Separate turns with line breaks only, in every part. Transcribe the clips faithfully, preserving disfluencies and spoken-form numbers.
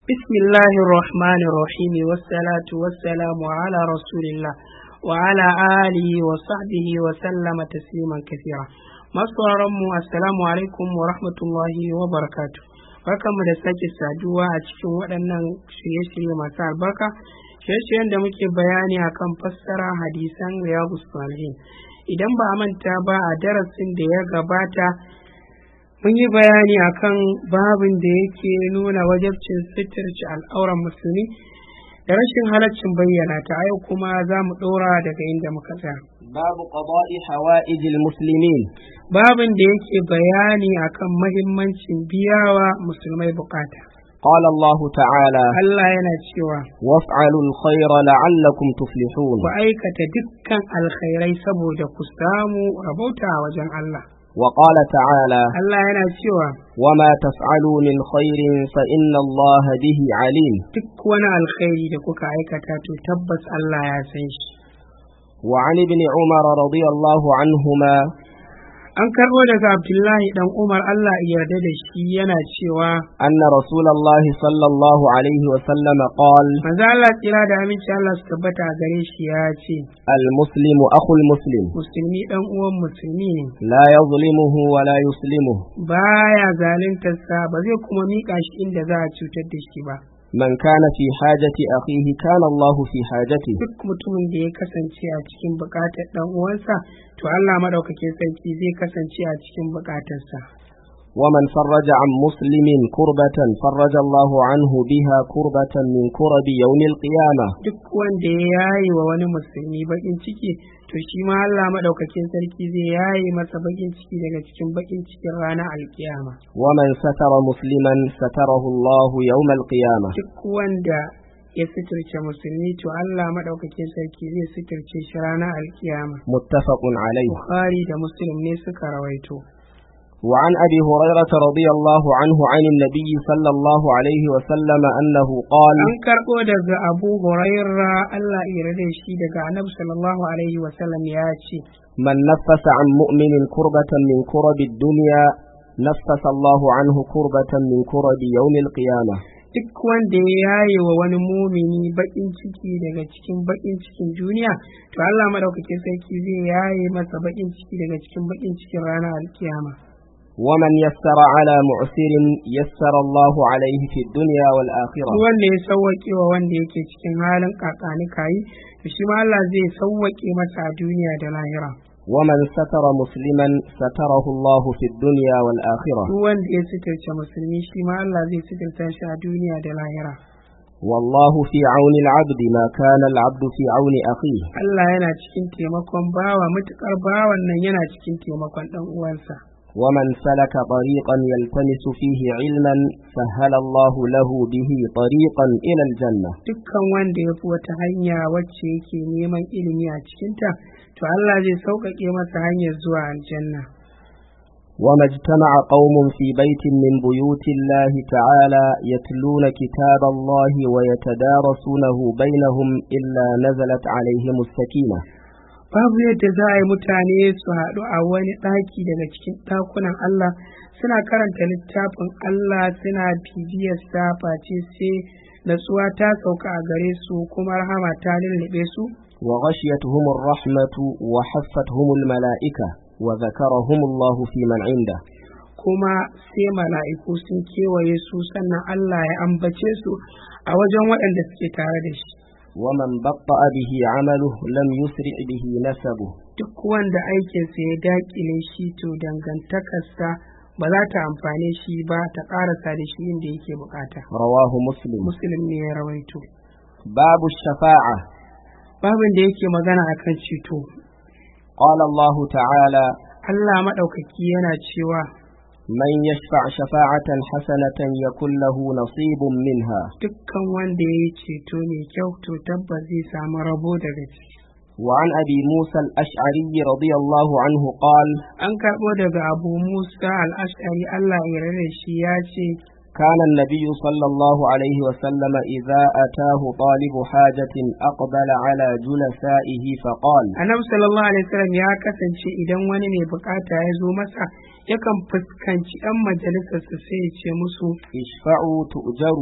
بسم الله الرحمن الرحيم والصلاة والسلام على رسول الله وعلى آله وصحبه وسلم تسليما كثيرا. masu mu assalamu alaikum wa rahmatullahi wa barakatuh. Barkanmu da sake saduwa a cikin waɗannan shirye-shirye masu albarka, shirye-shiryen da muke bayani akan fassara hadisan Riyadus Salihin. Idan ba a manta ba, a darasin da ya gabata mun yi bayani akan babin da yake nuna wajibcin sitirce al'auran musulmi da rashin halaccin bayyana ta. Yau kuma za mu ɗora daga inda muka tsaya.
babu qada'i hawa'ijil muslimin,
babin da yake bayani akan mahimmancin biyawa musulmai bukata.
qala Allah ta'ala
Allah yana cewa
waf'alul khayra la'allakum tuflihun,
ku aikata dukkan alkhairai saboda ku samu rabauta a wajen Allah.
وقال تعالى
Allah yana cewa
وما تفعلوا من خير فإن الله به عليم.
duk wani alkhairi da kuka aikata to tabbas Allah ya san shi.
وعن ابن عمر رضي الله عنهما
an karbo daga Abdullahi dan Umar Allah ya yarda da shi yana cewa
أن رسول الله صلى الله عليه وسلم قال
manzo Allah tsira da aminci Allah su tabbata a gare shi ya ce
المسلم أخو المسلم
musulmi dan uwan musulmi ne,
لا يظلمه ولا يسلمه
baya zaluntar sa, ba zai kuma mika shi inda za a cutar da shi ba.
من كان في حاجة أخيه كان الله في حاجته.
duk mutumin da ya kasance a cikin bukatar dan uwansa to Allah madaukakin sarki zai kasance a cikin bukatarsa.
ومن فرج عن مسلم كربة فرج الله عنه بها كربة من كرب يوم القيامة.
duk wanda ya yayi wa wani musulmi bakin ciki to shi ma Allah madaukakin sarki zai yayi masa bakin ciki daga cikin bakin cikin ranar alkiyama.
ومن ستر مسلما ستره الله يوم القيامة.
duk wanda ya sitirce musulmi to Allah madaukakin sarki zai sitirce shi ranar alkiyama.
متفق عليه.
Bukhari da Muslim ne suka rawaito.
وعن أبي هريرة رضي الله عنه عن النبي صلى الله عليه وسلم أنه قال
an karɓo daga Abu Hurairra Allah ya yarda da shi daga Annabi sallallahu alaihi wa sallam ya ce
من نفس عن مؤمن كربة من كرب الدنيا نفس الله عنه كربة من كرب يوم القيامة.
duk wanda ya yaye wa wani mumini bakin ciki daga cikin bakin cikin duniya to Allah madaukakin sarki zai yaye masa bakin ciki daga cikin bakin cikin ranar alkiyama.
ومن يسر على معسر يسر الله عليه في الدنيا والآخرة.
wanda ya sauwaƙe wa wanda yake cikin halin kakani kayi to shi ma Allah zai sauwaƙe masa a duniya da lahira.
ومن ستر مسلما ستره الله في الدنيا والآخرة.
duk wanda ya sitirce musulmi shi ma Allah zai sitirta shi a duniya da lahira.
والله في عون العبد ما كان العبد في عون أخيه.
Allah yana cikin taimakon bawa mutukar bawan nan yana cikin taimakon dan uwansa.
ومن سلك طريقا يلتمس فيه علما سهل الله له به طريقا إلى الجنة.
dukkan wanda ya fi wata hanya wacce yake neman ilimi a cikinta to Allah zai sauƙaƙe masa hanyar zuwa aljanna.
وما اجتمع قوم في بيت من بيوت الله تعالى يتلون كتاب الله ويتدارسونه بينهم إلا نزلت عليهم السكينة.
babu yadda za a yi mutane su haɗu a wani ɗaki daga cikin ɗakunan Allah suna karanta littafin Allah suna bibiyar sa face sai natsuwa ta sauka a gare su kuma rahama ta lullube su.
وغشيتهم الرحمة وحفتهم الملائكة وذكرهم الله في من عنده.
kuma sai mala'iku sun kewaye su sannan Allah ya ambace su a wajen waɗanda suke tare da shi.
ومن بطأ به عمله لم يسرع به نسبه.
duk wanda aikinsa ya daƙile shi to dangantakarsa ba za ta amfane shi ba ta ƙarasa da shi inda yake bukata.
رواه مسلم.
Muslim ne ya rawaito.
باب الشفاعة.
babin da yake magana akan ceto.
قال الله تعالى
Allah maɗaukaki yana cewa
من يشفع شفاعة حسنة يكن له نصيب منها.
dukkan wanda ya yi ceto mai kyau to tabbas zai samu rabo daga ciki.
وعن أبي موسى الأشعري رضي الله عنه قال
an karɓo daga Abu Musa al-Ash'ari Allah ya yarda da shi ya ce
كان النبي صلى الله عليه وسلم إذا أتاه طالب حاجة أقبل على جلسائه فقال
Annabi sallallahu alaihi wasallam ya kasance idan wani mai bukata ya zo masa yakan fuskanci ɗan majalisarsa sai ya ce musu
اشفعوا تؤجروا.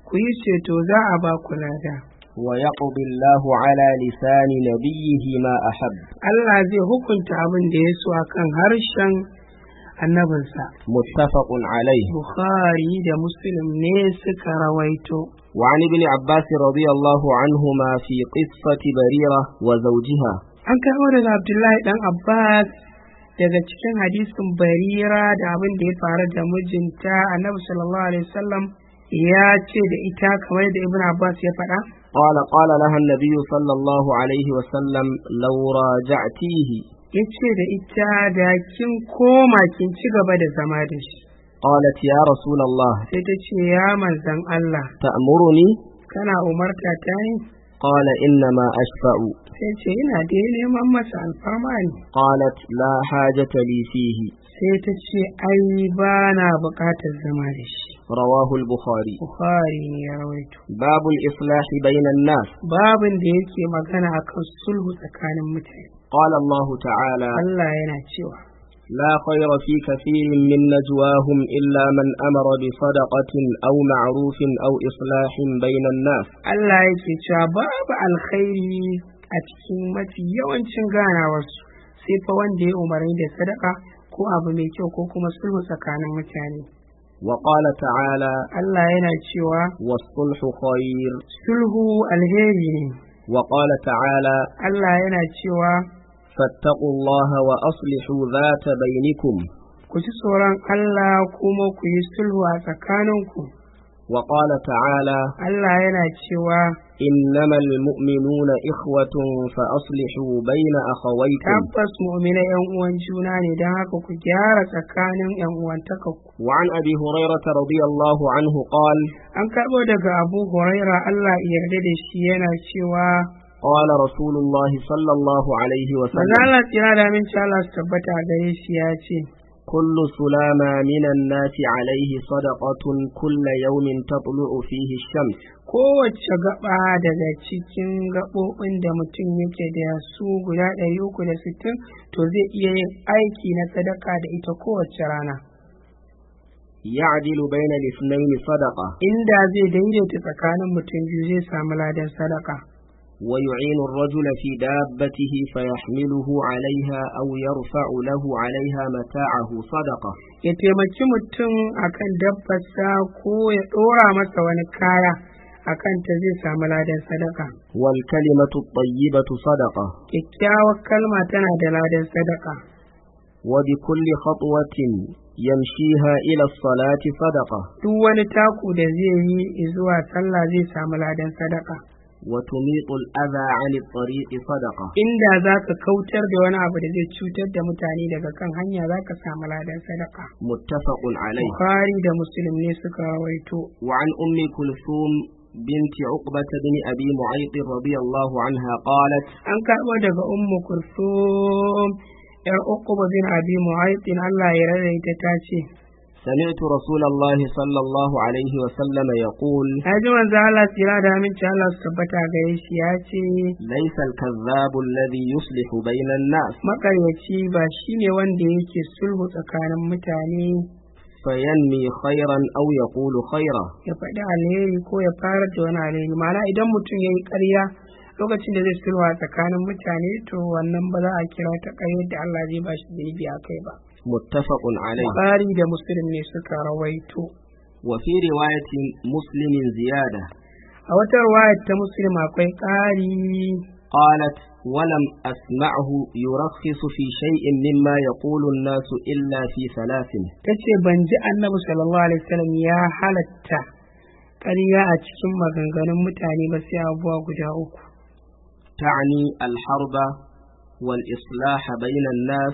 ku yi ceto za a ba ku lada.
ويقضي الله على لسان نبيه ما أحب.
Allah zai hukunta abin da ya so akan harshen annabinsa.
متفق عليه.
Bukhari da Muslim ne suka rawaito.
وعن ابن عباس رضي الله عنهما في قصة بريرة وزوجها.
An karɓo daga Abdullahi ɗan Abbas daga cikin hadisin Barira da abin da ya faru da mijinta Annabi sallallahu alaihi wasallam ya ce da ita kamar da Ibn Abbas ya faɗa.
قال قال لها النبي صلى الله عليه وسلم لو راجعتيه.
yace da ita da kin koma kin ci gaba da zama da shi.
قالت يا رسول الله.
sai ta ce ya manzon Allah.
تأمرني.
kana umarta ta ne?
قال إنما أشفع.
sai ce ina da neman masa alfarma ne.
قالت لا حاجة لي فيه.
sai ta ce ai ba na buƙatar zama da shi.
رواه البخاري.
Bukhari ne ya rawaito.
باب الإصلاح بين الناس.
babin da yake magana akan sulhu tsakanin mutane.
قال الله تعالى
Allah yana cewa
لا خير في كثير من نجواهم إلا من أمر بصدقة أو معروف أو إصلاح بين الناس.
Allah yake cewa babu alkhairi a cikin mafi yawancin ganawarsu sai fa wanda ya umarni da sadaka ko abu mai kyau ko kuma sulhu tsakanin mutane.
وقال تعالى
Allah yana cewa
والصلح خير.
sulhu alheri ne.
وقال تعالى
Allah yana cewa
فاتقوا الله وأصلحوا ذات بينكم.
ku ji tsoron Allah kuma ku yi sulhu a tsakaninku.
وقال تعالى
Allah yana cewa
إنما المؤمنون إخوة فأصلحوا بين أخويكم.
tabbas mu'mina yan uwan juna ne don haka ku gyara tsakanin yan uwantakanku.
وعن أبي هريرة رضي الله عنه قال
An karɓo daga Abu Huraira Allah ya yarda da shi yana cewa
قال رسول الله صلى الله عليه
manzo
وسلم
Allah tsira da min Allah su tabbata a gare shi ya ce
كل سلامة من الناس عليه صدقة كل يوم تطلع فيه الشمس.
kowace gaba daga cikin gaɓoɓin da mutum yake da su guda ɗari uku da sittin to zai iya yin aiki na sadaka da ita kowace rana.
يعدل بين الاثنين صدقة.
Inda zai daidaita tsakanin mutum biyu zai samu ladan sadaka.
ويعين الرجل في دابته فيحمله عليها أو يرفع له عليها متاعه صدقة.
Ya taimaki mutum akan dabbarsa ko ya ɗora masa wani kaya akan ta zai samu ladan sadaka.
والكلمة الطيبة صدقة.
Kyakkyawar kalma tana da ladan sadaka.
وبكل خطوة يمشيها إلى الصلاة صدقة.
Duk wani taku da zai yi zuwa sallah zai samu ladan sadaka.
وتميط الأذى عن الطريق صدقة.
Inda za ka kautar da wani abu da zai cutar da mutane daga kan hanya za ka samu ladan sadaka.
متفق عليه.
Bukhari da Muslim ne suka rawaito.
وعن أم كلثوم بنت عقبة بن أبي معيط رضي الله عنها قالت
An karɓo daga Ummu Kulthum ‘yar Uqba bin Abi Mu'ayth Allah ya rarraita ta ce,
سمعت رسول الله صلى الله عليه وسلم يقول
Na ji manzo Allah tsira da aminci Allah su tabbata gare shi ya ce,
ليس الكذاب الذي يصلح بين الناس
makaryaci ba shine wanda yake sulhu tsakanin mutane
فينمي خيرا أو يقول خيرا.
ya faɗi alheri ko ya fara da wani alheri. Ma'ana idan mutum ya yi ƙarya lokacin da zai sulhu a tsakanin mutane to wannan ba za a kira ta ƙarya da Allah zai ba shi zunubi a kai ba.
متفق عليه.
Bukhari da Muslim ne suka rawaito.
وفي رواية مسلم زيادة
A wata riwayar ta Muslim akwai ƙari.
قالت ولم أسمعه يرخص في شيء مما يقول الناس إلا في ثلاث.
tace ban ji Annabi sallallahu alaihi wasallam ya halatta ƙarya a cikin maganganun mutane ba sai abubuwa guda uku.
تعني الحرب والإصلاح بين الناس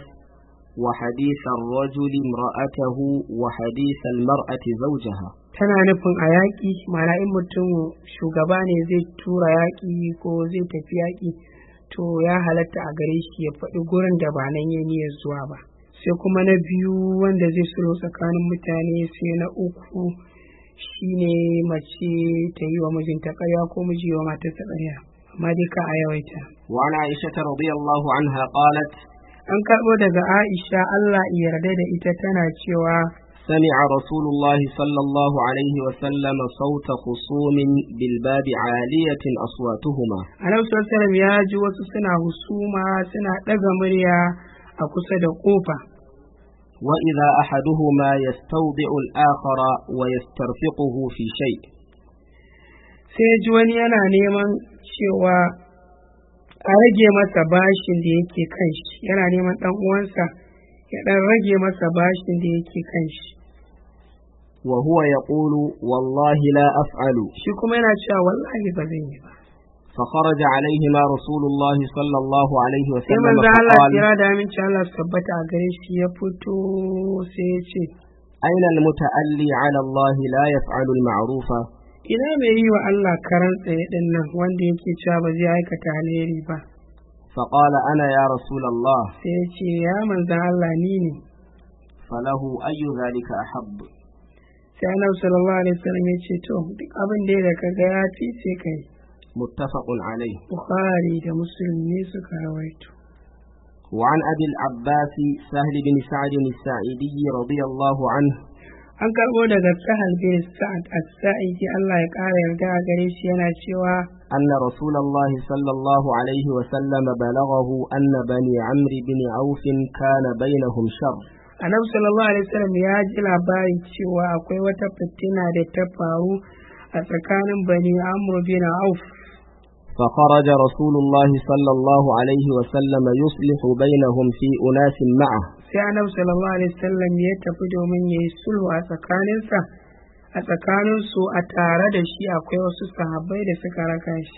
وحديث الرجل امرأته وحديث المرأة زوجها.
Tana nufin a yaƙi, ma'ana in mutum shugaba ne zai tura yaƙi ko zai tafi yaƙi to ya halatta a gare shi ya faɗi gurin da ba nan ya niyyar zuwa ba. Sai kuma na biyu wanda zai sulhu tsakanin mutane, sai na uku shine mace ta yi wa mijinta ƙarya ko miji wa matarsa ƙarya. Amma dai ka a yawaita.
وعن عائشة رضي الله عنها قالت
An karɓo daga Aisha Allah ya yarda da ita tana cewa
سمع رسول الله صلى الله عليه وسلم صوت خصوم بالباب عالية أصواتهما.
Annabi sallallahu alaihi wasallam ya ji wasu suna husuma suna ɗaga murya a kusa da ƙofa.
وإذا أحدهما يستوضع الآخر ويسترفقه في شيء.
Sai ji wani yana neman cewa a rage masa bashin da yake kan shi, yana neman ɗan uwansa ya ɗan rage masa bashin da yake kan shi.
وهو يقول والله لا أفعل.
Shi kuma yana cewa wallahi ba zan yi ba.
فخرج عليهما رسول الله صلى الله عليه
Sai
وسلم
manzo Allah
فقال
kira da aminci Allah su tabbata a gare shi ya fito sai ya ce,
أين المتألي على الله لا يفعل المعروف؟
ina mai yi wa Allah karan tsaye din nan wanda yake cewa ba zai aikata alheri ba.
فقال أنا يا رسول الله.
Sai ya ce ya manzo Allah ni ne.
فله أي ذلك أحب؟
Sai Annabi sallallahu alaihi wasallam ya ce to duk abin da ya kaga ya fi sai kai.
متفق عليه.
Bukhari da Muslim ne suka rawaito.
وعن أبي العباس سهل بن سعد الساعدي رضي الله عنه
An karɓo daga Sahal bin Sa'ad as-Sa'idi Allah ya ƙara yarda a gare shi yana cewa
أن رسول الله صلى الله عليه وسلم بلغه أن بني عمرو بن عوف كان بينهم شر.
Annabi sallallahu alaihi wasallam ya ji labarin cewa akwai wata fitina da ta faru a tsakanin Bani Amr bin Auf.
فخرج رسول الله صلى الله عليه وسلم يصلح بينهم في أناس معه.
Sai Annabi sallallahu alaihi wasallam ya tafi domin yayi sulhu a tsakaninsa a tsakaninsu a tare da shi akwai wasu sahabbai da suka raka shi.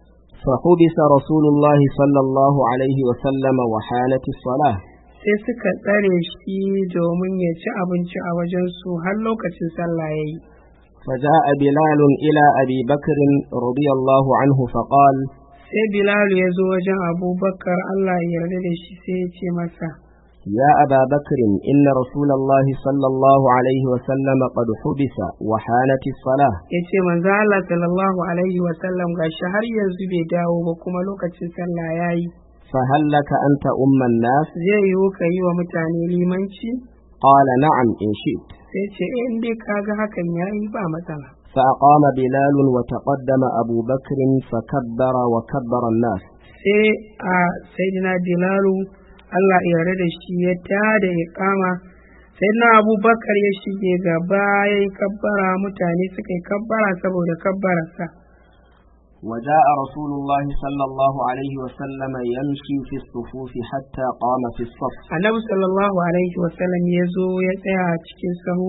فحبس رسول الله صلى الله عليه وسلم وحانت الصلاة.
Sai suka tsare shi domin ya ci abinci a wajensu har lokacin sallah yayi.
فجاء بلال إلى أبي بكر رضي الله عنه فقال
Sai Bilal ya zo wajen Abubakar Allah ya yarda da shi sai ya ce masa,
يا أبا بكر إن رسول الله صلى الله عليه وسلم قد حبس وحانت الصلاة.
ya ce manzo Allah sallallahu alaihi wa sallam gashi har yanzu bai dawo ba kuma lokacin sallah yayi.
فهل لك أنت أم الناس؟
Zai yiwu ka yi wa mutane limanci?
قال نعم إن شئت.
Sai ce eh in dai kaga hakan yayi ba matsala.
فأقام بلال وتقدم أبو بكر فكبر وكبر الناس.
Sai a sayyidina Bilalu Allah ya yarda da shi ya tada iqama. Sayyidina Abubakar ya shige gaba yayi kabbara mutane suka yi kabbara saboda kabbararsa.
وجاء رسول الله صلى الله عليه وسلم يمشي في الصفوف حتى قام في الصف.
Annabi sallallahu alaihi wa sallam ya zo ya tsaya a cikin sahu.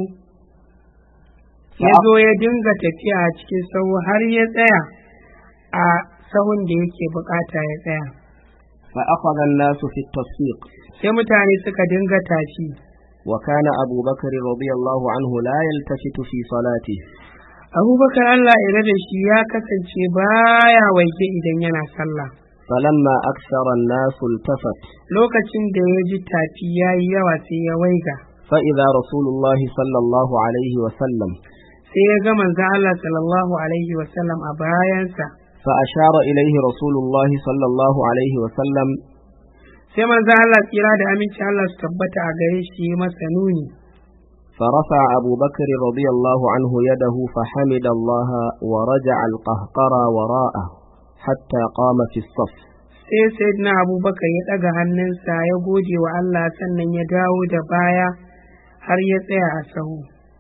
Ya zo ya dinga tafiya a cikin sahu har ya tsaya a sahun da yake bukata ya tsaya.
فأخذ الناس في التصفيق.
Sai mutane suka dinga tashi.
وكان أبو بكر رضي الله عنه لا يلتفت في صلاته.
Abubakar Allah ya yarda da shi ya kasance baya waige idan yana sallah.
فلما أكثر الناس التفت.
Lokacin da ya ji tafi yayi yawa sai ya waiga.
فإذا رسول الله صلى الله عليه وسلم.
Sai ya ga manzo Allah sallallahu alaihi wa sallam a bayansa.
فأشار إليه رسول الله صلى الله عليه وسلم.
Sai manzo Allah kira da aminci Allah su tabbata a gare shi masa nuni.
فرفع أبو بكر رضي الله عنه يده فحمد الله ورجع القهقرى وراءه حتى قام في الصف.
Sai sayyidina Abubakar ya ɗaga hannunsa ya gode wa Allah sannan ya dawo da baya har ya tsaya a sahu.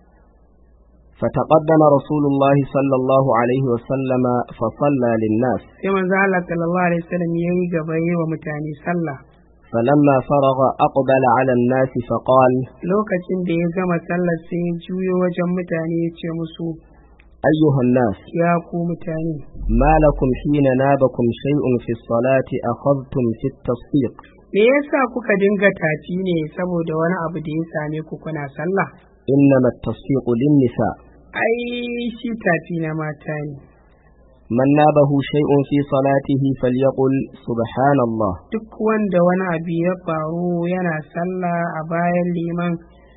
فتقدم رسول الله صلى الله عليه وسلم فصلى للناس.
Sai manzo Allah sallallahu alaihi wasallam yayi gaba yayi wa mutane sallah.
فلما فرغ أقبل على الناس فقال
Lokacin da ya gama sallar sai ya juyo wajen mutane ya ce musu,
أيها الناس
ya ku mutane,
ما لكم حين نابكم شيء في الصلاة أخذتم في التصفيق.
me yasa kuka dinga tafi ne saboda wani abu da ya same ku kuna sallah?
إنما التصفيق للنساء.
Ai shi tafi na mata ne.
من نابه شيء في صلاته فليقل سبحان الله.
Duk wanda wani abu ya faru yana sallah a bayan liman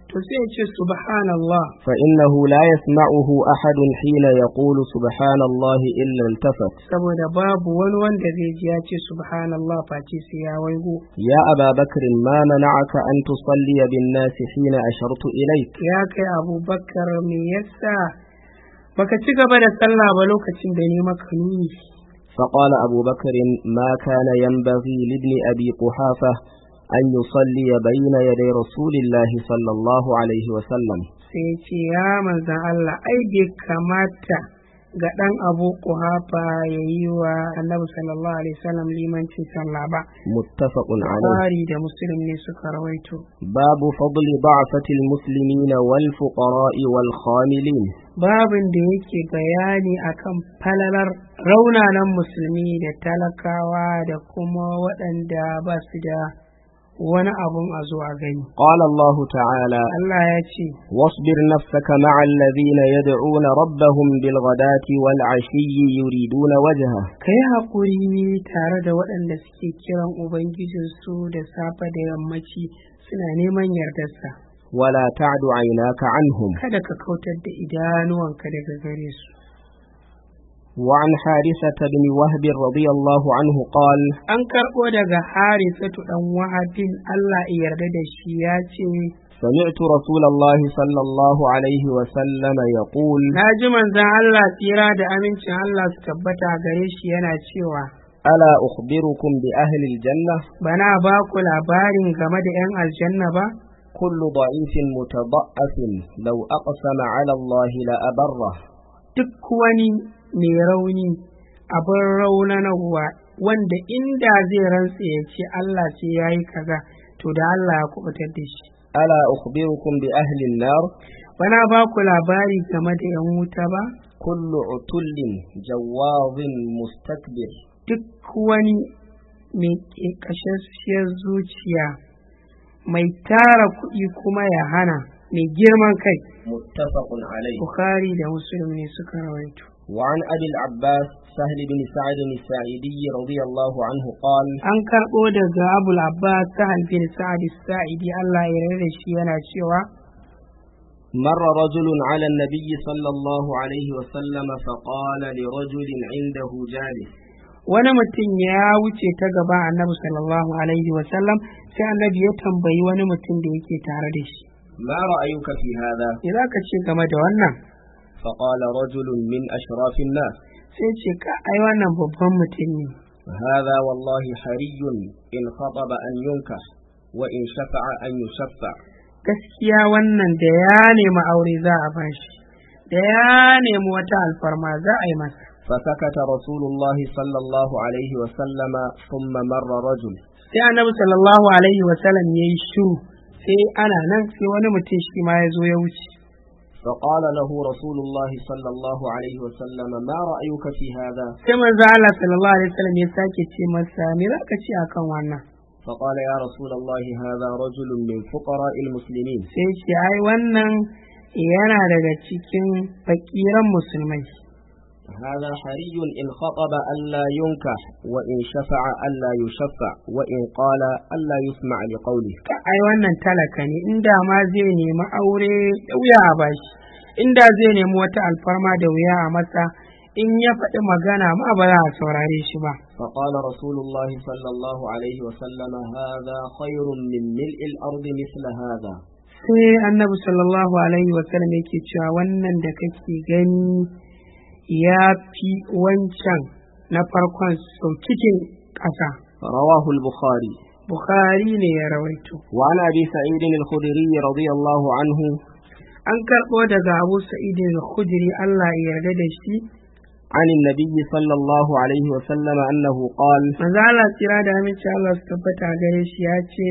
to sai ya ce subhanallah,
فإنه لا يسمعه أحد حين يقول سبحان الله إلا التفت.
saboda babu wani wanda zai ji ya ce subhanallah face sai ya waigo.
يا أبا بكر ما منعك أن تصلي بالناس حين أشرت إليك؟
Ya kai Abubakar, me yasa baka ci gaba da sallah ba lokacin da ni maka nuni?
فقال أبو بكر ما كان ينبغي لابن أبي قحافة أن يصلي بين يدي رسول الله صلى الله عليه وسلم.
sai ce ya manzan Allah, ai bai kamata ga ɗan Abu Quhafa ya yi wa Annabi sallallahu alaihi wasallam limancin sallah ba.
متفق عليه.
Bukhari da Muslim ne suka rawaito.
باب فضل ضعفة المسلمين والفقراء والخاملين.
Babin da yake bayani akan falalar raunanan musulmi da talakawa da kuma waɗanda ba su da wani abun a zuwa gani.
قال الله تعالى
Allah ya ce,
واصبر نفسك مع الذين يدعون ربهم بالغداة والعشي يريدون وجهه.
ka yi haƙuri tare da waɗanda suke kiran Ubangijinsu da safe da yammaci suna neman yardarsa.
ولا تعد عيناك عنهم.
Kada ka kautar da idanuwanka daga gare su.
وعن حارثة بن وهب رضي الله عنه قال
An karɓo daga Harisatu ɗan Wahabin, Allah ya yarda da shi, ya ce,
سمعت رسول الله صلى الله عليه وسلم يقول
na ji manzon Allah tsira da amincin Allah su tabbata gare shi yana cewa,
ألا أخبركم بأهل الجنة
bana ba ku labarin game da 'yan aljanna ba?
كل ضعيف متضعف لو أقسم على الله لأبره.
Duk wani mai rauni, abin raunanarwa, wanda inda zai rantse ya ce Allah ce ya yi kaza, to da Allah ya kubutar da shi.
ألا أخبركم بأهل النار
Bana ba ku labari game da 'yan wuta ba?
كل عتل جواظ مستكبر.
Duk wani mai ƙeƙashasshiyar zuciya, mai tara kuɗi kuma ya hana, mai girman kai.
متفق عليه.
Bukhari da Muslim ne suka rawaito.
وعن أبي العباس سهل بن سعد الساعدي رضي الله عنه قال
An karɓo daga Abul Abbas Sahal bin Sa'ad Sa'idi, Allah ya yarda da shi, yana cewa,
مر رجل على النبي صلى الله عليه وسلم فقال لرجل عنده جالس
wani mutum ya wuce ta gaba Annabi sallallahu alaihi wa sallam, sai Annabi ya tambayi wani mutum da yake tare da shi,
ما رأيك في هذا؟
me za ka ce game da wannan?
فقال رجل من أشراف الناس
Sai ce, ka ai wannan babban mutum ne.
هذا والله حري إن خطب أن ينكح وإن شفع أن يشفع.
Gaskiya wannan da ya nemi aure za a bashi, da ya nemi wata alfarma za a yi masa.
فسكت رسول الله صلى الله عليه وسلم ثم مر رجل
Sai Annabi sallallahu alaihi wa sallam ya yi shiru, sai ana nan sai wani mutum shi ma ya zo ya wuce.
فقال له رسول الله صلى الله عليه وسلم ما رأيك في هذا؟
Sai manzo Allah sallallahu alaihi wa sallam ya sake ce masa, me za ka ce akan wannan?
فقال يا رسول الله هذا رجل من فقراء المسلمين.
Sai ce, ai wannan yana daga cikin fakiran musulmai.
هذا حري إن خطب ألا ينكح وإن شفع ألا يشفع وإن قال ألا يسمع لقوله.
Ai wannan talaka ne, inda ma zai nemi aure da wuya a bashi, inda zai nemi wata alfarma da wuya a masa, in ya faɗi magana ma ba za a saurare shi ba.
فقال رسول الله صلى الله عليه وسلم هذا خير من ملء الأرض مثل هذا.
Sai Annabi sallallahu alaihi wa sallam yake cewa wannan da kake gani ya fi wancan na farkon sau cikin ƙasa.
رواه البخاري.
Bukhari ne ya rawaito.
وعن أبي سعيد الخدري رضي الله عنه
An karɓo daga Abu Sa'id al-Khudri, Allah ya yarda da shi,
عن النبي صلى الله عليه وسلم أنه قال
manzo Allah tsira da aminci Allah su tabbata gare shi ya ce,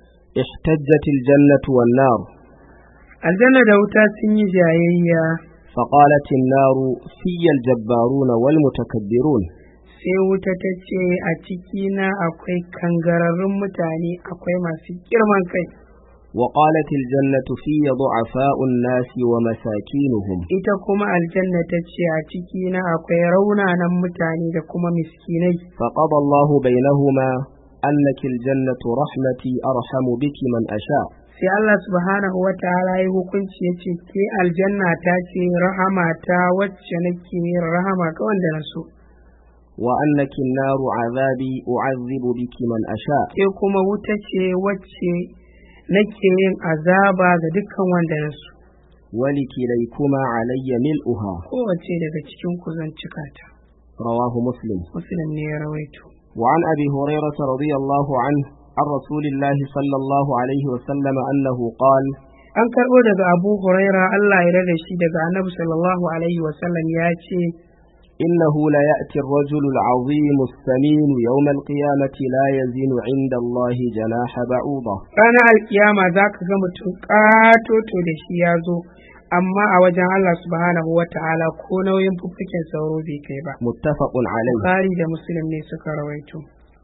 احتجت الجنة والنار
aljanna da wuta sun yi jayayya,
فقالت النار في الجبارون والمتكبرون.
sai wuta ta ce a cikina akwai kangararrun mutane, akwai masu girman kai.
وقالت الجنة في ضعفاء الناس ومساكينهم.
Ita kuma aljanna ta ce a cikina akwai raunanan mutane da kuma miskinai.
فقضى الله بينهما أنك الجنة رحمتي أرحم بك من أشاء.
sai Allah subhanahu wa ta'ala ya hukunci ya ce ke aljanna ta ce rahama ta wacce nake yin rahama ga wanda na so
wa annaki an-naru 'adhabi u'adhibu biki man asha
ke kuma wuta ce wacce nake yin azaba ga dukkan wanda na so
waliki laykuma 'alayya mil'uha
kowace daga cikin ku zan cika ta
rawahu muslim
muslim ne ya rawaito
wa an abi hurairah radiyallahu anhu عن رسول الله صلى الله عليه وسلم أنه قال
an karɓo daga Abu Huraira Allah ya rada shi daga Annabi sallallahu alaihi wa sallam ya ce
innahu la ya'ti ar-rajulu al-'azim as-samin yawm al-qiyamati la yazinu 'inda Allah janaha ba'uda
ranar alkiyama zaka ga mutum katoto da shi ya zo amma a wajen Allah subhanahu wa ta'ala ko nauyin fuffuken sauro bai kai ba
muttafaqun alayhi
Bukhari da Muslim ne suka rawaito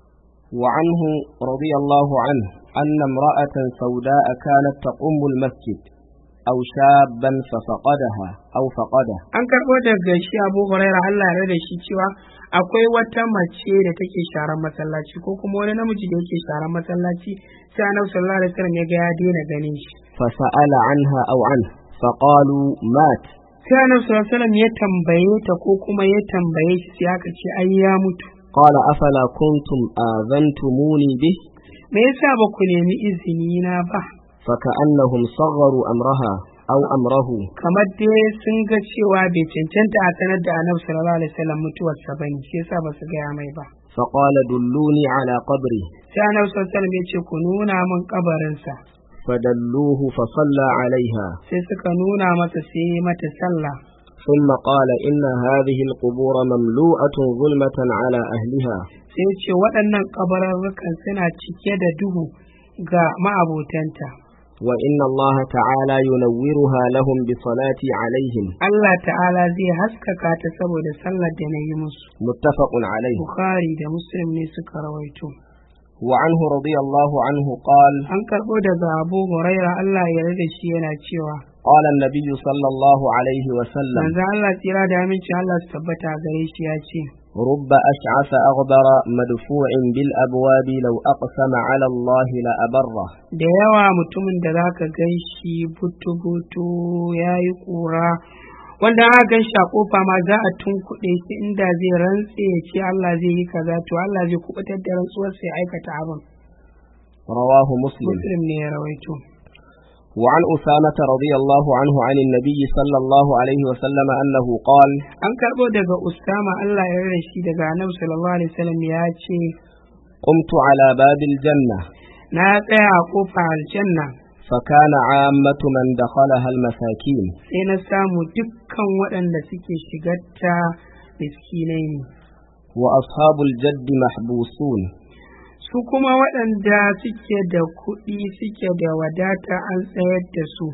وعنه رضي الله عنه أن امرأة سوداء كانت تقوم المسجد أو شابا ففقدها أو فقده
an karɓo daga shi Abu Huraira Allah ya rada shi cewa akwai wata mace da take sharan masallaci ko kuma wani namiji da yake sharan masallaci sai Annabi sallallahu alaihi wasallam ya ga ya daina ganin shi
فسأل عنها أو عنه فقالوا مات
sai Annabi sallallahu alaihi wasallam ya tambaye ta ko kuma ya tambaye shi sai aka ce ai ya mutu
قال أفلا كنتم آذنتموني به
me yasa ba ku nemi izini na ba
فكأنهم صغروا أمرها أو أمره
kamar dai sun ga cewa bai cancanta a sanar da Annabi sallallahu alaihi wasallam mutuwarsa bane shi yasa ba su gaya mai ba
فقال دلوني على قبري
sai Annabi sallallahu alaihi wasallam ya ce ku nuna min kabarinsa
فدلوه فصلى عليها
sai suka nuna masa sai yi mata sallah
ثم قال إن هذه القبور مملوءة ظلمة على أهلها
sai ce waɗannan kabararrukan suna cike da duhu ga ma'abotanta
وإن الله تعالى ينورها لهم بصلاة عليهم
Allah ta'ala zai haskaka ta saboda sallar da na yi musu
متفق عليه
Bukhari da Muslim ne suka rawaito
وعنه رضي الله عنه قال
an karɓo daga Abu Huraira Allah ya yarda shi yana cewa
قال النبي صلى الله عليه وسلم
manzo Allah tsira da aminci Allah su tabbata gare shi ya ce
رب أشعث أغبر مدفوع بالأبواب لو أقسم على الله لأبره
da yawa mutumin da zaka gan shi butu-butu ya yi ƙura wanda aka gan shi a ƙofa ma za a tunkuɗe shi inda zai rantse ya ce Allah zai yi kaza to Allah zai kubutar da rantsuwar sai aikata abin
رواه مسلم
muslim ne ya rawaito
وعن أسامة رضي الله عنه عن النبي صلى الله عليه وسلم أنه قال
an karɓo daga Usama Allah ya rarra shi daga Annabi sallallahu alaihi wasallam ya ce
قمت على باب الجنة
na tsaya a ƙofar aljanna
فكان عامة من دخلها المساكين
sai na samu dukkan waɗanda suke shigarta miskinai ne
وأصحاب الجد محبوسون
su kuma waɗanda suke da kuɗi suke da wadata an tsayar da su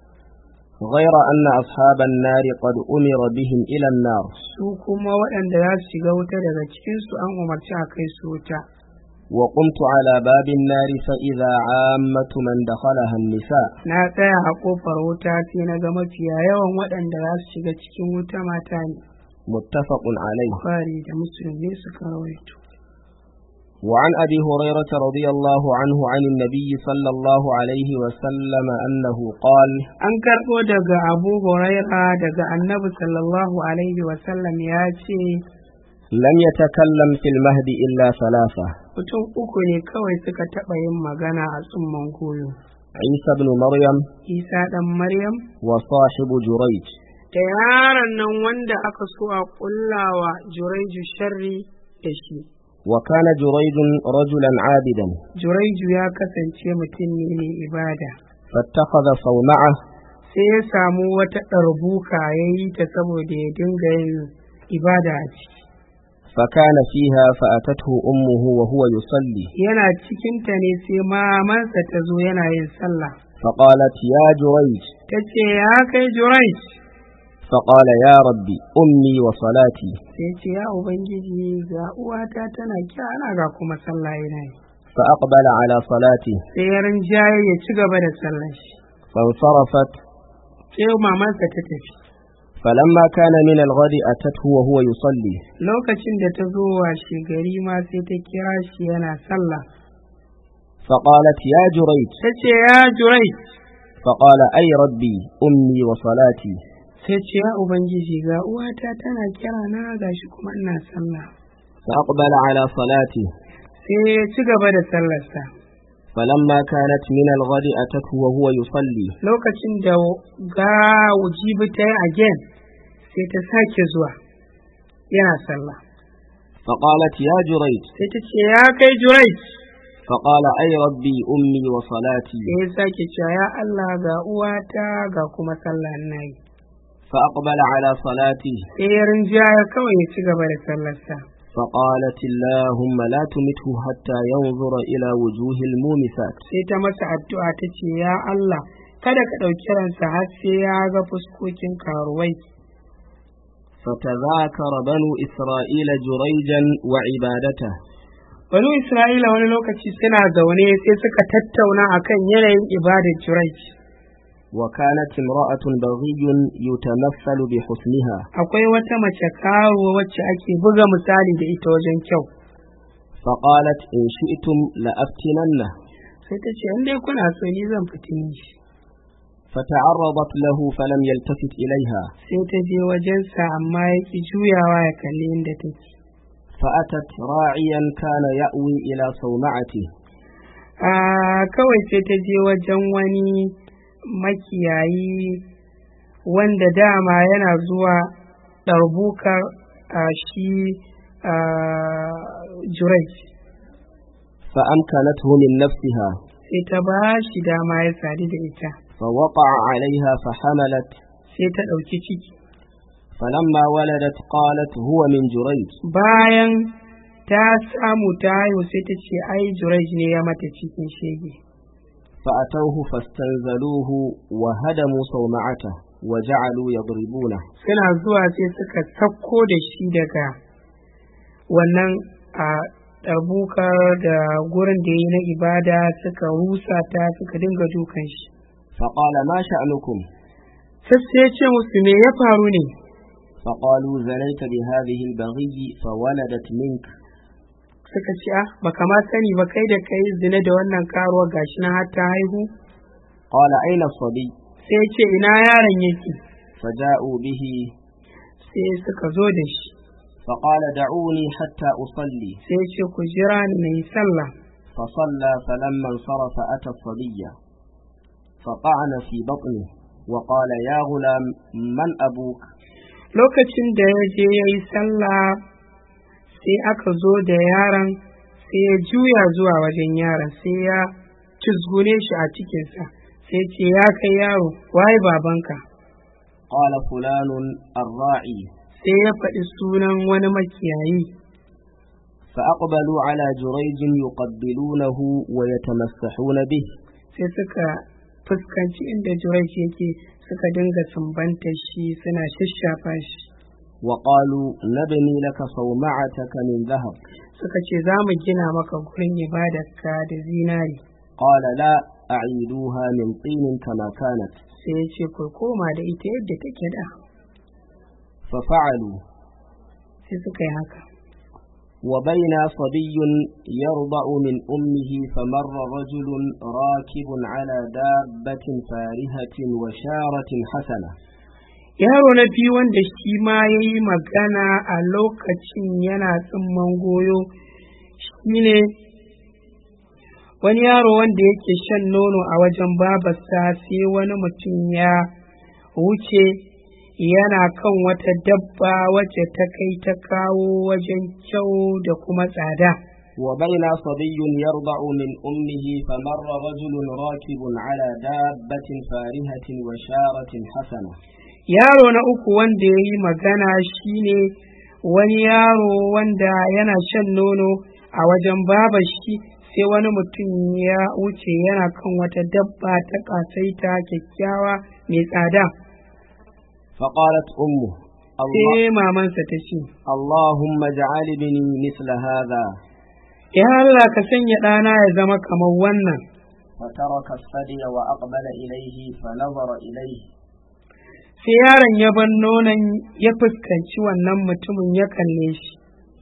غير أن أصحاب النار قد أمر بهم إلى النار
su kuma waɗanda za su shiga wuta daga cikinsu an umarci a kai su wuta
وقمت على باب النار فإذا عامة من دخلها النساء
na tsaya a ƙofar wuta sai na ga mafiya yawan waɗanda za su shiga cikin wuta mata ne
متفق عليه
Bukhari da Muslim ne suka rawaito
وعن أبي هريرة رضي الله عنه عن النبي صلى الله عليه وسلم أنه قال
an karɓo daga Abu Huraira daga Annabi sallallahu alaihi wasallam ya ce
لم يتكلم في المهد إلا ثلاثة
mutum uku ne kawai suka taɓa yin magana a tsumman goyo
عيسى بن مريم
Isa ɗan Maryam
وصاحب جريج
da yaron nan wanda aka so a ƙullawa Juraiju sharri da shi
وكان جريج رجلا عابدا
Juraiju ya kasance mutum ne mai ibada
فاتخذ صومعة
sai ya samu wata ɗarbuka ya yi ta saboda ya dinga yin ibada a ciki
فكان فيها فأتته أمه وهو يصلي
yana cikinta ne sai mamansa ta zo yana yin sallah
فقالت يا جريج
ta ce ya kai Juraij
فقال يا ربي أمي وصلاتي
sai ce ya ubangiji ga uwata tana kira ga kuma sallah yana yi
فأقبل على صلاته
sai ya rinjaye ya ci gaba da sallar shi
فانصرفت
sai mamansa ta tafi
فلما كان من الغد أتته وهو يصلي
lokacin da ta zo washe gari ma sai ta kira shi yana sallah
فقالت يا جريج
tace ya Jurayj
فقال أي ربي أمي وصلاتي
sai ce ya ubangiji ga uwata tana kira na gashi kuma ina sallah
فأقبل على صلاته
sai ya ci gaba da sallarsa
فلما كانت من الغد أتته وهو يصلي
lokacin da ga wujibi ta yi again sai ta sake zuwa yana sallah
فقالت يا جريج
sai ta ce ya kai Jurayj
فقال أي ربي أمي وصلاتي
sai ya sake cewa ya Allah ga uwata ga kuma sallah nayi
فأقبل على صلاته
sai ya rinjaya kawai ya ci gaba da sallarsa
فقالت اللهم لا تمته حتى ينظر إلى وجوه المومسات
sai ta masa addu'a ta ce ya Allah kada ka ɗauki ransa har sai ya ga fuskokin karuwai
فتذاكر بنو إسرائيل جريجا وعبادته
banu Isra'ila wani lokaci suna zaune sai suka tattauna akan yanayin ibadar Jurayj
وكانت امرأة بغي يتمثل بحسنها
akwai wata mace karuwa wacce ake buga misali da ita wajen kyau
فقالت إن شئتم لأفتننه
sai ta ce in dai kuna so ni zan fitini shi
فتعرضت له فلم يلتفت إليها
sai ta je wajensa amma ya ki juyawa ya kalli inda take
فأتت راعيا كان يأوي إلى صومعته
a kawai sai ta je wajen wani makiyayi wanda dama yana zuwa ɗarbukar a shi Jurayj
فأمكنته من نفسها
sai ta ba shi dama ya sadu da ita
فوقع عليها فحملت
sai ta ɗauki ciki
فلما ولدت قالت هو من جريج
bayan ta samu ta haihu sai ta ce ai Jurayj ne ya mata cikin shege
فأتوه فاستنزلوه وهدموا صومعته وجعلوا يضربونه
suna zuwa sai suka sauko da shi daga wannan a ɗarbukar da gurin da yi na ibada suka rusa ta suka dinga dukan shi
فقال ما شأنكم
sai ya ce musu me ya faru ne
فقالوا زنيت بهذه البغي فولدت منك
suka ce ah baka ma sani ba kai da kai zina da wannan karuwa gashi na har ta haihu
قال أين الصبي
sai ya ce ina yaron yake
فجاءوا به
sai suka zo da shi
فقال دعوني حتى أصلي
sai ya ce ku jira ni na yi sallah
فصلى فلما انصرف أتى الصبي فطعن في بطنه وقال يا غلام من أبوك
lokacin da ya je ya yi sallah sai aka zo da yaron sai ya juya zuwa wajen yaron sai ya cizgune shi a cikinsa sai ce ya kai yaro waye babanka
قال فلان الراعي
sai ya faɗi sunan wani makiyayi
فأقبلوا على جريج يقبلونه ويتمسحون به
sai suka fuskanci inda Jurayj yake suka dinga sumbanta shi suna shashafa shi
وقالوا نبني لك صومعتك من ذهب
suka ce za mu gina maka gurin ibadarka da zinari
قال لا أعيدوها من طين كما كانت
sai ya ce ku koma da ita yadda take da
ففعلوا
sai suka yi haka
وبين صبي يرضع من أمه فمر رجل راكب على دابة فارهة وشارة حسنة
yaro na biyu wanda shi ma ya yi magana a lokacin yana tsimman goyo shine wani yaro wanda yake shan nono a wajen babarsa sai wani mutum ya wuce yana kan wata dabba wacce ta kai ta kawo wajen kyau da kuma tsada
وبين صبي يرضع من أمه فمر رجل راكب على دابة فارهة وشارة حسنة
yaro na uku wanda ya yi magana shine wani yaro wanda yana shan nono a wajen babar shi sai wani mutum ya wuce yana kan wata dabba ta kasaita kyakkyawa mai tsada
فقالت أمه
sai mamansa ta ce
اللهم اجعل ابني مثل هذا
ya Allah ka sanya ɗana ya zama kamar wannan
فترك الثدي وأقبل إليه فنظر إليه
sai yaron ya bar nonon ya fuskanci wannan mutumin ya kalle shi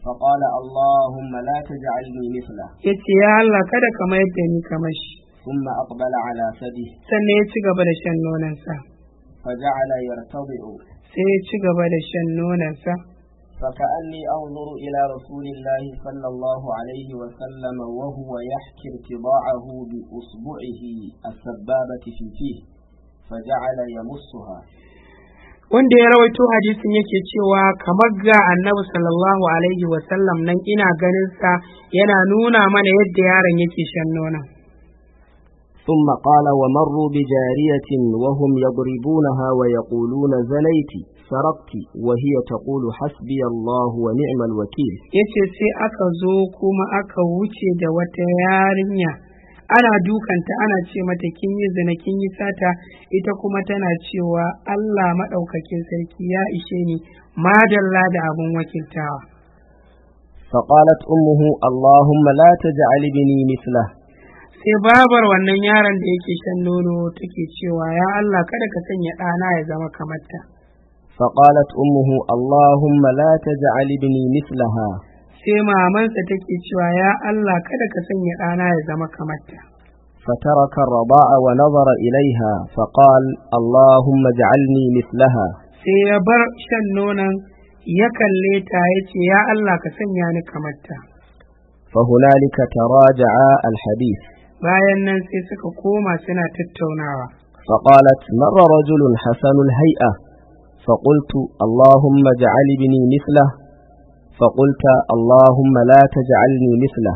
فقال اللهم لا تجعلني مثله
yace ya Allah kada ka mayar da ni kamar shi.
ثم أقبل على ثديه
Sannan ya ci gaba da shan nonansa,
فجعل يرتضع
sai ya ci gaba da shan nonansa,
فكأني أنظر إلى رسول الله صلى الله عليه وسلم وهو يحكي ارتضاعه بأصبعه السبابة في فيه فجعل يمصها.
wanda ya rawaito hadisin yake cewa kamar ga annabi sallallahu alaihi wasallam nan ina ganin sa yana nuna mana yadda yaron yake shan nonon.
ثم قال ومروا بجارية وهم يضربونها ويقولون زنيت سرقت وهي تقول حسبي الله ونعم الوكيل.
yace sai aka zo kuma aka wuce da wata yarinya ana dukanta ana ce mata kin yi zina kin yi sata, ita kuma tana cewa Allah maɗaukakin sarki ya ishe ni madalla da abun wakiltawa.
فقالت أمه اللهم لا تجعل ابني مثله.
sai babar wannan yaron da yake shan nono take cewa ya Allah kada ka sanya ɗana ya zama kamar ta.
فقالت أمه اللهم لا تجعل ابني مثلها.
sai mamansa take cewa ya Allah kada ka sanya ɗana ya zama kamar ta.
فترك الرضاع ونظر إليها فقال اللهم اجعلني مثلها.
sai ya bar shan nonon ya kalle ta ya ce ya Allah ka sanya ni kamar ta.
فهنالك تراجع الحديث.
bayan nan sai suka koma suna tattaunawa.
فقالت مر رجل حسن الهيئة فقلت اللهم اجعل ابني مثله فقلت اللهم لا تجعلني مثله.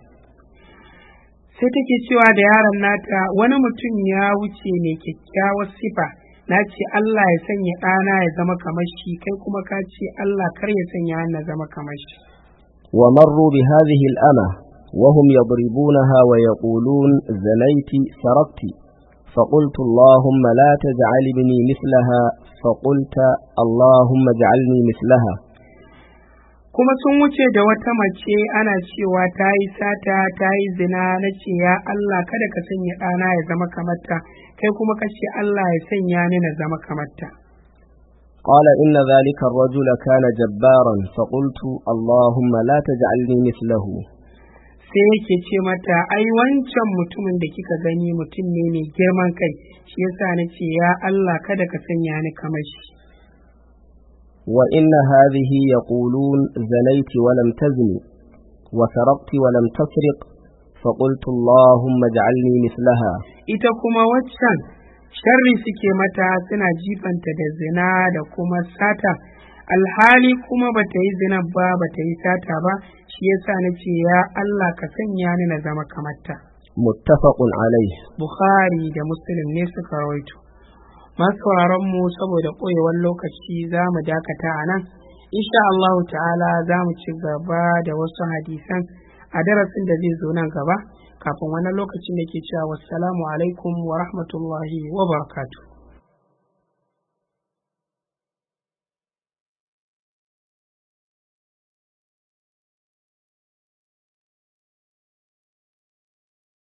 sai take cewa da yaron nata wani mutum ya wuce mai kyakkyawar sifa, na ce Allah ya sanya ɗana ya zama kamar shi, kai kuma ka ce Allah kar ya sanya na zama kamar shi.
ومروا بهذه الأمة وهم يضربونها ويقولون زنيت سرقت فقلت اللهم لا تجعل ابني مثلها فقلت اللهم اجعلني مثلها.
kuma sun wuce da wata mace ana cewa ta yi sata ta yi zina, na ce ya Allah kada ka sanya ɗana ya zama kamar ta, kai kuma ka ce Allah ya sanya ni na zama kamar ta.
قال إن ذلك الرجل كان جبارا فقلت اللهم لا تجعلني مثله.
sai yake ce mata ai wancan mutumin da kika gani mutum ne mai girman kai, shi yasa na ce ya Allah kada ka sanya ni kamar shi.
وإن هذه يقولون زنيت ولم تزني وسرقت ولم تسرق فقلت اللهم اجعلني مثلها.
ita kuma waccan sharri suke mata suna jifanta da zina da kuma sata, alhali kuma bata yi zina ba bata yi sata ba, shi yasa nace ya Allah ka sanya ni na zama kamar ta.
muttafaqun alayh.
Bukhari da Muslim ne suka rawaito. Masu mu saboda koyewar lokaci za mu dakata a nan, insha Allah ta'ala za mu ci gaba da wasu hadisan a darasin da zai zo nan gaba. Kafin wannan lokacin da ke cewa wassalamu alaikum wa rahmatullahi wa barakatuh.